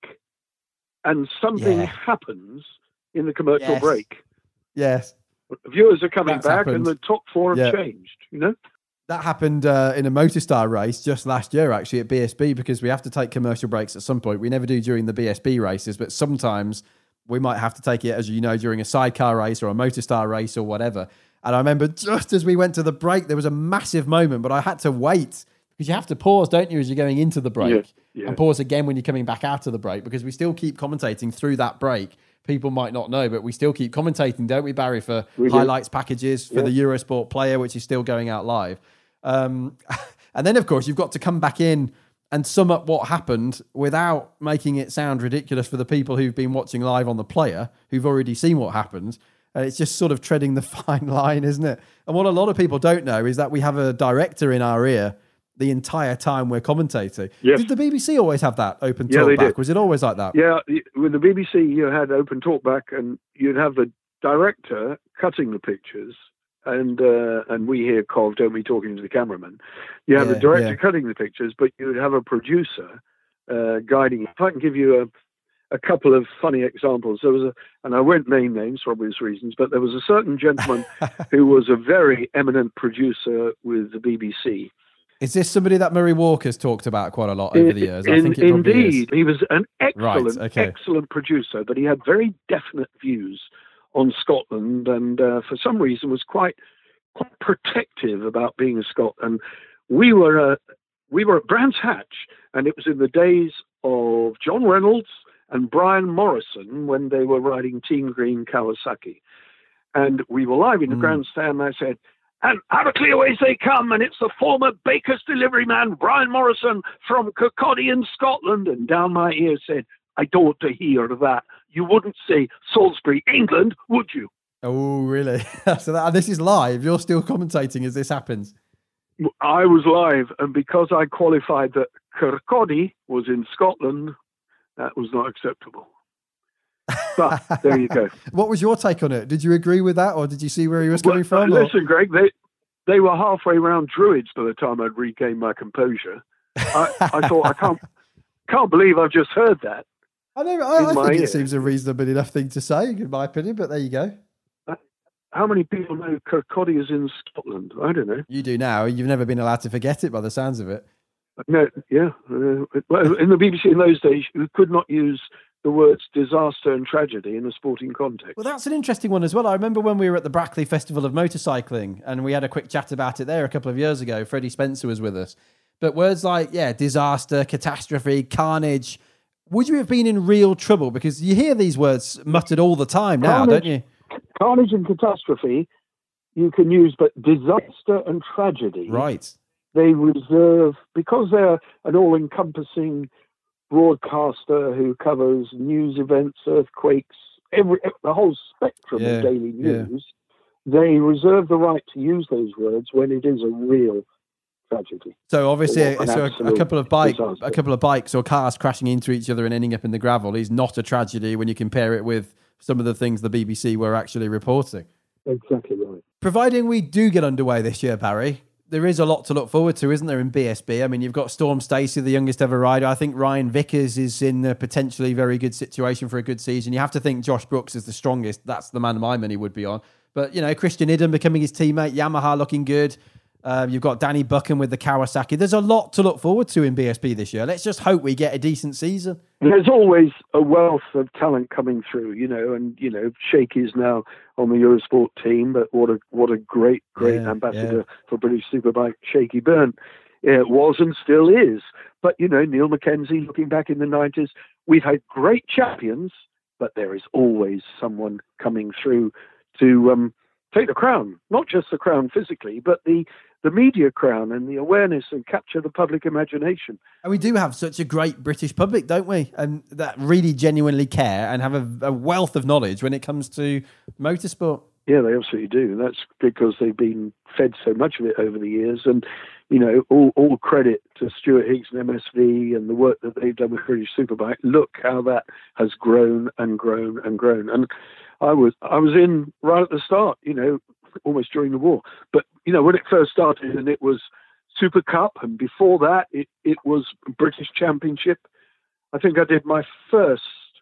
and something Yeah. happens in the commercial Yes. break? Yes. Viewers are coming That's back happened. and the top four have Yeah. changed, you know? That happened uh, in a Motorstar race just last year, actually, at B S B, because we have to take commercial breaks at some point. We never do during the B S B races, but sometimes we might have to take it, as you know, during a sidecar race or a Motorstar race or whatever. And I remember just as we went to the break, there was a massive moment, but I had to wait, because you have to pause, don't you, as you're going into the break, Yeah, yeah. and pause again when you're coming back out of the break, because we still keep commentating through that break. People might not know, but we still keep commentating, don't we, Barry, for We do. highlights packages, for Yeah. the Eurosport Player, which is still going out live. Um, and then, of course, you've got to come back in and sum up what happened without making it sound ridiculous for the people who've been watching live on the Player, who've already seen what happened. And it's just sort of treading the fine line, isn't it? And what a lot of people don't know is that we have a director in our ear the entire time we're commentating. Yes. Did the B B C always have that open Yeah, talk they back? did. Was it always like that? Yeah, with the B B C, you had open talkback, and you'd have the director cutting the pictures, and uh, and we hear Cov, don't we, talking to the cameraman. You have Yeah, the director yeah. cutting the pictures, but you would have a producer uh, guiding. If I can give you a a couple of funny examples, there was a, and I won't name names for obvious reasons, but there was a certain gentleman who was a very eminent producer with the B B C. Is this somebody that Murray Walker's talked about quite a lot over the years? I In- think it probably indeed, is. he was an excellent, Right, okay. excellent producer, but he had very definite views on Scotland, and uh, for some reason was quite, quite protective about being a Scot. And we were, uh, we were at Brands Hatch, and it was in the days of John Reynolds and Brian Morrison when they were riding Team Green Kawasaki, and we were live in the Mm. grandstand. And I said, and out of Clearways they come, and it's the former Baker's delivery man, Brian Morrison, from Kirkcaldy in Scotland. And down my ear said, I don't want to hear that. You wouldn't say Salisbury, England, would you? Oh, really? So that, this is live. You're still commentating as this happens. I was live, and because I qualified that Kirkcaldy was in Scotland, that was not acceptable. But there you go. What was your take on it? Did you agree with that, or did you see where he was coming Well, from? or- Listen, Greg, they, they were halfway around Druids by the time I'd regained my composure. I, I thought, I can't can't believe I've just heard that. I, don't, I, in I my think ear. it seems a reasonable enough thing to say, in my opinion, but there you go. How many people know Kirkcaldy is in Scotland? I don't know. You do now. You've never been allowed to forget it by the sounds of it. No, yeah. Uh, well, in the B B C in those days, you could not use the words disaster and tragedy in a sporting context. Well, that's an interesting one as well. I remember when we were at the Brackley Festival of Motorcycling and we had a quick chat about it there a couple of years ago. Freddie Spencer was with us. But words like, yeah, disaster, catastrophe, carnage, would you have been in real trouble? Because you hear these words muttered all the time now, carnage, don't you? Carnage and catastrophe you can use, but disaster and tragedy, right? They reserve, because they're an all-encompassing broadcaster who covers news events, earthquakes, every the whole spectrum yeah, of daily news. Yeah. They reserve the right to use those words when it is a real tragedy. So obviously, Or so a, a couple of bike, disaster. a couple of bikes or cars crashing into each other and ending up in the gravel is not a tragedy when you compare it with some of the things the B B C were actually reporting. Exactly right. Providing we do get underway this year, Barry, there is a lot to look forward to, isn't there, in B S B? I mean, you've got Storm Stacey, the youngest ever rider. I think Ryan Vickers is in a potentially very good situation for a good season. You have to think Josh Brooks is the strongest. That's the man my money would be on. But, you know, Christian Idden becoming his teammate, Yamaha looking good. Um, you've got Danny Buchan with the Kawasaki. There's a lot to look forward to in B S B this year. Let's just hope we get a decent season. There's always a wealth of talent coming through, you know, and, you know, Shaky's now on the Eurosport team, but what a what a great, great Yeah, ambassador yeah. for British Superbike, Shaky Byrne. It was and still is. But, you know, Neil Mackenzie, looking back in the nineties, we've had great champions, but there is always someone coming through to um, take the crown, not just the crown physically, but the the media crown and the awareness and capture the public imagination. And we do have such a great British public, don't we? And that really genuinely care and have a, a wealth of knowledge when it comes to motorsport. Yeah, they absolutely do. That's because they've been fed so much of it over the years. And, you know, all, all credit to Stuart Higgs and M S V and the work that they've done with British Superbike. Look how that has grown and grown and grown. And I was I was in right at the start, you know, almost during the war. But, you know, when it first started and it was Super Cup, and before that it, it was British Championship. I think I did my first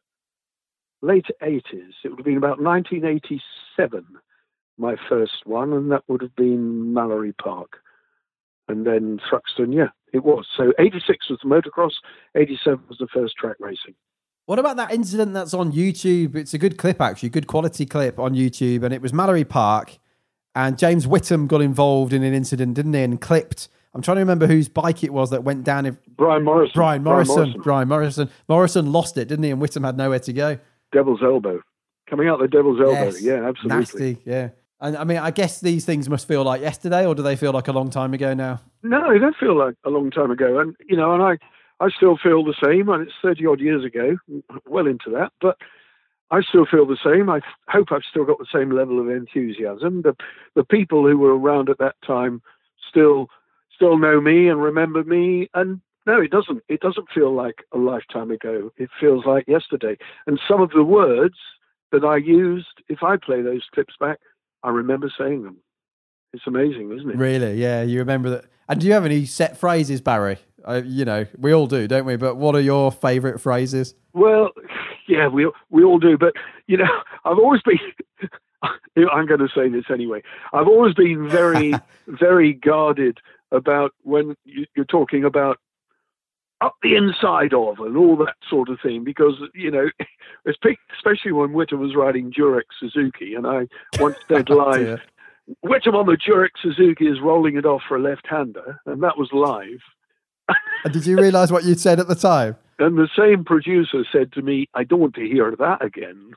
late eighties. It would have been about nineteen eighty-seven, my first one, and that would have been Mallory Park. And then Thruxton, yeah, it was. So eighty-six was the motocross, eighty-seven was the first track racing. What about that incident that's on YouTube? It's a good clip, actually, good quality clip on YouTube. And it was Mallory Park. And James Whittam got involved in an incident, didn't he? And clipped. I'm trying to remember whose bike it was that went down. If Brian Morrison. Brian Morrison. Brian Morrison. Brian Morrison. Morrison lost it, didn't he? And Whittam had nowhere to go. Devil's elbow. Coming out the devil's elbow. Yes. Yeah, absolutely. Nasty, yeah. And I mean, I guess these things must feel like yesterday, or do they feel like a long time ago now? No, they don't feel like a long time ago. And, you know, and I, I still feel the same. And it's thirty odd years ago, well into that. But I still feel the same. I hope I've still got the same level of enthusiasm. The the people who were around at that time still still know me and remember me. And no, it doesn't. It doesn't feel like a lifetime ago. It feels like yesterday. And some of the words that I used, if I play those clips back, I remember saying them. It's amazing, isn't it? Really? Yeah, you remember that. And do you have any set phrases, Barry? Uh, you know, we all do, don't we? But what are your favourite phrases? Well, yeah, we we all do. But, you know, I've always been, I'm going to say this anyway, I've always been very, very guarded about when you're talking about up the inside of and all that sort of thing, because, you know, especially when Whittam was riding Durex Suzuki, and I once said live, Whittam on the Durex Suzuki is rolling it off for a left-hander, and that was live. And did you realise what you'd said at the time? And the same producer said to me, I don't want to hear that again.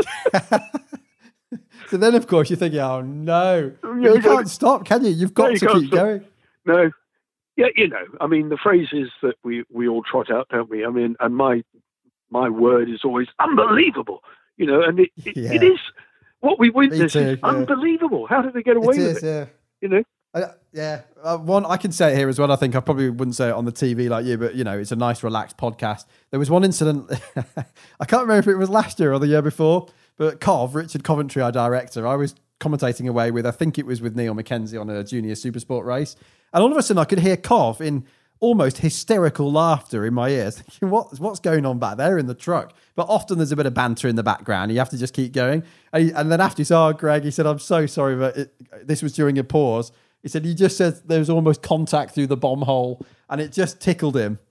So then, of course, you're thinking, oh, no. Yeah, You you can't stop, can you? You've got No, you to can't keep stop. going. No. Yeah, you know, I mean, the phrases that we, we all trot out, don't we? I mean, and my my word is always unbelievable, you know, and it, it, Yeah. it is what we witness too, is yeah. unbelievable. How did they get away It with is, it? yeah. You know? Uh, yeah, uh, one I can say it here as well. I think I probably wouldn't say it on the T V like you, but you know, it's a nice, relaxed podcast. There was one incident. I can't remember if it was last year or the year before, but Cov, Richard Coventry, our director, I was commentating away with. I think it was with Neil Mackenzie on a junior supersport race, and all of a sudden I could hear Cov in almost hysterical laughter in my ears, thinking, "What what's going on back there in the truck?" But often there's a bit of banter in the background. You have to just keep going. And, he, and then after he saw Greg, he said, "I'm so sorry, but it, this was during a pause." He said, he just said there was almost contact through the bomb hole, and it just tickled him.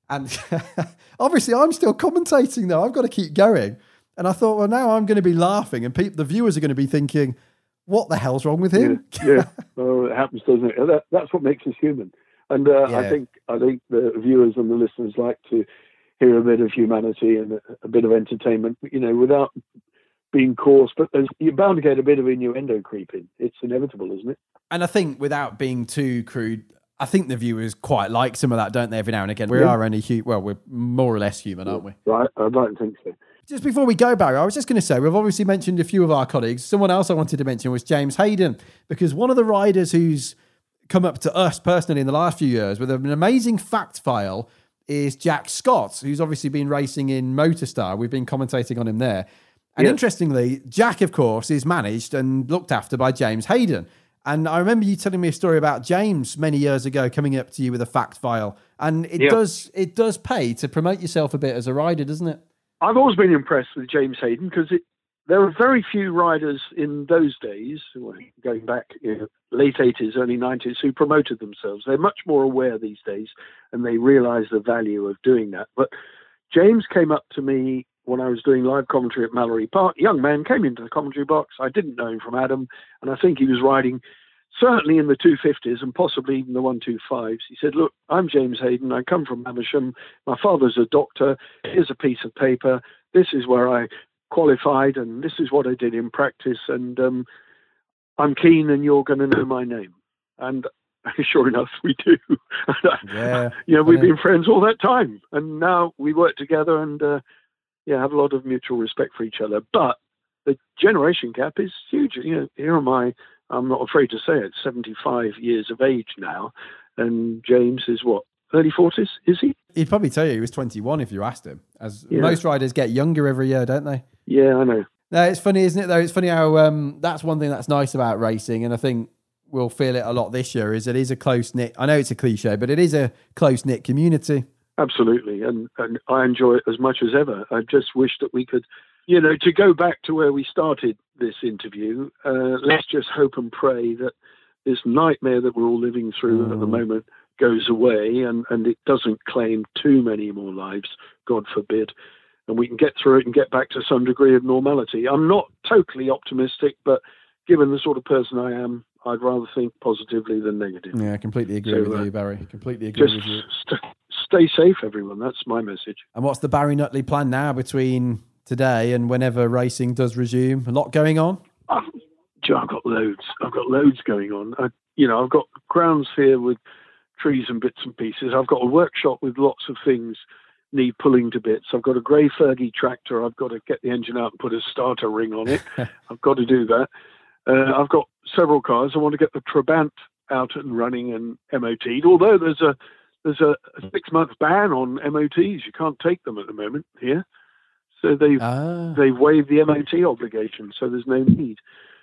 And obviously, I'm still commentating though. I've got to keep going. And I thought, well, now I'm going to be laughing, and people, the viewers are going to be thinking, what the hell's wrong with him? Yeah, yeah. Well, it happens, doesn't it? That, that's what makes us human. And uh, yeah. I think I think the viewers and the listeners like to hear a bit of humanity and a, a bit of entertainment, you know, without being coarse. But you're bound to get a bit of innuendo creeping. It's inevitable, isn't it? And I think without being too crude, I think the viewers quite like some of that, don't they, every now and again? We yeah. are only, hu- well, we're more or less human, aren't we? Right, I'd like to think so. Just before we go, Barry, I was just going to say, we've obviously mentioned a few of our colleagues. Someone else I wanted to mention was James Hayden, because one of the riders who's come up to us personally in the last few years with an amazing fact file is Jack Scott, who's obviously been racing in Motorstar. We've been commentating on him there. And yeah. interestingly, Jack, of course, is managed and looked after by James Hayden. And I remember you telling me a story about James many years ago coming up to you with a fact file. And it yeah. does it does pay to promote yourself a bit as a rider, doesn't it? I've always been impressed with James Hayden because there are very few riders in those days, going back you know, late eighties, early nineties, who promoted themselves. They're much more aware these days, and they realise the value of doing that. But James came up to me when I was doing live commentary at Mallory Park. A young man came into the commentary box. I didn't know him from Adam, and I think he was riding certainly in the two fifties and possibly even the one twenty-fives. He said, look, I'm James Hayden. I come from Amersham. My father's a doctor. Here's a piece of paper. This is where I qualified, and this is what I did in practice. And um, I'm keen, and you're going to know my name. And sure enough, we do. Yeah. you know, we've been friends all that time. And now we work together and, uh, yeah, have a lot of mutual respect for each other. But the generation gap is huge. You know, here am I, I'm not afraid to say it, seventy-five years of age now. And James is what, early forties, is he? He'd probably tell you he was twenty-one if you asked him. As yeah. most riders get younger every year, don't they? Yeah, I know. No, it's funny, isn't it, though? It's funny how um, that's one thing that's nice about racing, and I think we'll feel it a lot this year, is it is a close-knit, I know it's a cliche, but it is a close-knit community. Absolutely, and, and I enjoy it as much as ever. I just wish that we could, you know, to go back to where we started this interview, uh, let's just hope and pray that this nightmare that we're all living through mm. at the moment goes away and, and it doesn't claim too many more lives, God forbid, and we can get through it and get back to some degree of normality. I'm not totally optimistic, but given the sort of person I am, I'd rather think positively than negative. Yeah, I completely agree so, with uh, you, Barry. Completely agree with you. St- stay safe, everyone. That's my message. And what's the Barry Nutley plan now between today and whenever racing does resume? A lot going on? I've, I've got loads. I've got loads going on. I, you know, I've got grounds here with trees and bits and pieces. I've got a workshop with lots of things need pulling to bits. I've got a grey Fergie tractor. I've got to get the engine out and put a starter ring on it. I've got to do that. Uh, I've got several cars. I want to get the Trabant out and running and M O T'd, although there's a there's a, a six-month ban on M O Ts. You can't take them at the moment here. So they've, ah. they've waived the M O T obligation, so there's no need.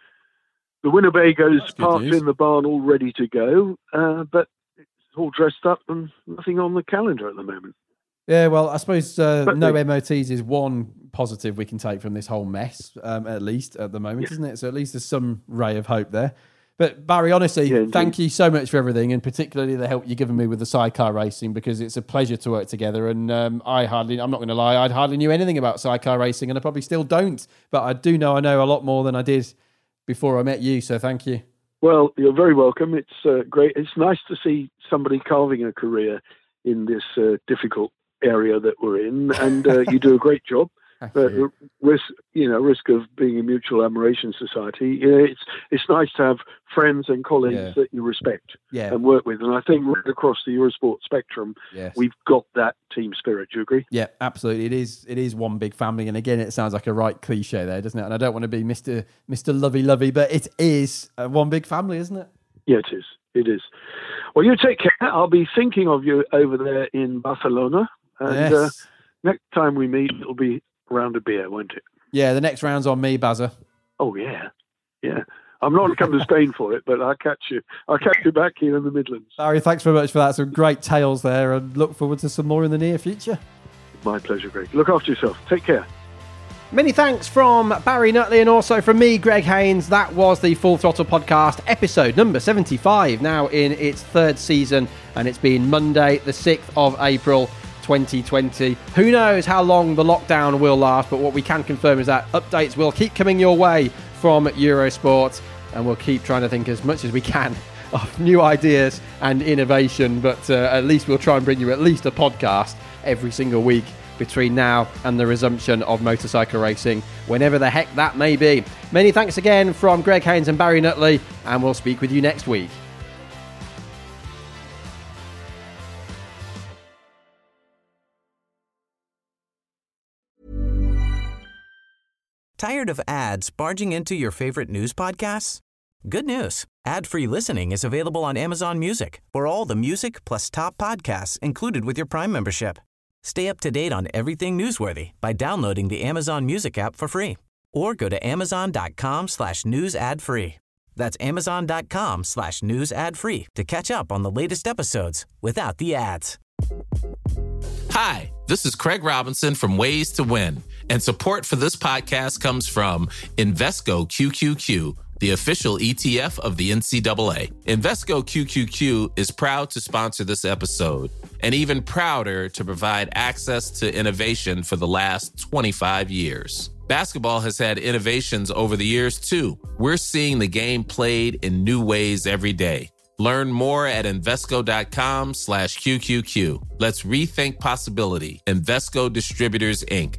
The Winnebago's parked in the barn all ready to go, uh, but it's all dressed up and nothing on the calendar at the moment. Yeah, well, I suppose uh, no they, M O Ts is one positive we can take from this whole mess, um, at least at the moment, yeah. isn't it? So at least there's some ray of hope there. But Barry, honestly, yeah, thank you so much for everything, and particularly the help you've given me with the sidecar racing, because it's a pleasure to work together. And um, I hardly, I'm not going to lie, I hardly knew anything about sidecar racing, and I probably still don't. But I do know I know a lot more than I did before I met you, so thank you. Well, you're very welcome. It's uh, great. It's nice to see somebody carving a career in this uh, difficult area that we're in, and uh, you do a great job. But risk, you know, risk of being a mutual admiration society. You know, it's it's nice to have friends and colleagues yeah. that you respect yeah. and work with. And I think right across the Eurosport spectrum, yes. we've got that team spirit. Do you agree? Yeah, absolutely. It is it is one big family. And again, it sounds like a right cliche there, doesn't it? And I don't want to be Mister Mister Lovey Lovey, but it is uh, one big family, isn't it? Yeah, it is. It is. Well, you take care. I'll be thinking of you over there in Barcelona. And yes. uh, next time we meet, it'll be round of beer, won't it? Yeah, the next round's on me, Bazza. Oh yeah, yeah. I'm not coming to Spain for it, but I'll catch you. I'll catch you back here in the Midlands. Barry, thanks very much for that. Some great tales there, and look forward to some more in the near future. My pleasure, Greg. Look after yourself. Take care. Many thanks from Barry Nutley and also from me, Greg Haynes. That was the Full Throttle Podcast, episode number seventy-five, now in its third season, and it's been Monday, the sixth of April. twenty twenty. Who knows how long the lockdown will last, but what we can confirm is that updates will keep coming your way from Eurosport, and we'll keep trying to think as much as we can of new ideas and innovation, but uh, at least we'll try and bring you at least a podcast every single week between now and the resumption of motorcycle racing, whenever the heck that may be. Many thanks again from Greg Haynes and Barry Nutley, and we'll speak with you next week. Tired of ads barging into your favorite news podcasts? Good news. Ad-free listening is available on Amazon Music for all the music plus top podcasts included with your Prime membership. Stay up to date on everything newsworthy by downloading the Amazon Music app for free or go to amazon.com slash news ad free. That's amazon.com slash news ad free to catch up on the latest episodes without the ads. Hi, this is Craig Robinson from Ways to Win, and support for this podcast comes from Invesco Q Q Q, the official E T F of the N C double A. Invesco Q Q Q is proud to sponsor this episode, and even prouder to provide access to innovation for the last twenty-five years. Basketball has had innovations over the years, too. We're seeing the game played in new ways every day. Learn more at Invesco.com slash QQQ. Let's rethink possibility. Invesco Distributors, Incorporated.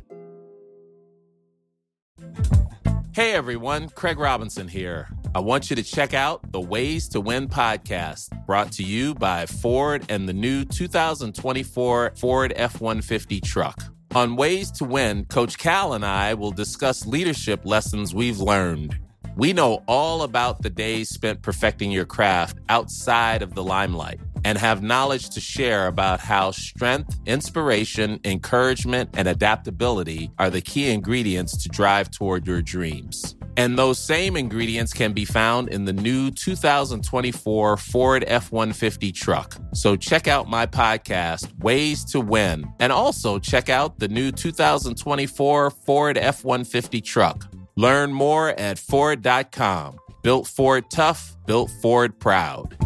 Hey everyone, Craig Robinson here. I want you to check out the Ways to Win podcast, brought to you by Ford and the new two thousand twenty-four Ford F one fifty truck. On Ways to Win, Coach Cal and I will discuss leadership lessons we've learned. We know all about the days spent perfecting your craft outside of the limelight and have knowledge to share about how strength, inspiration, encouragement, and adaptability are the key ingredients to drive toward your dreams. And those same ingredients can be found in the new two thousand twenty-four Ford F one fifty truck. So check out my podcast, Ways to Win, and also check out the new two thousand twenty-four Ford F one fifty truck. Learn more at Ford dot com. Built Ford tough, built Ford proud.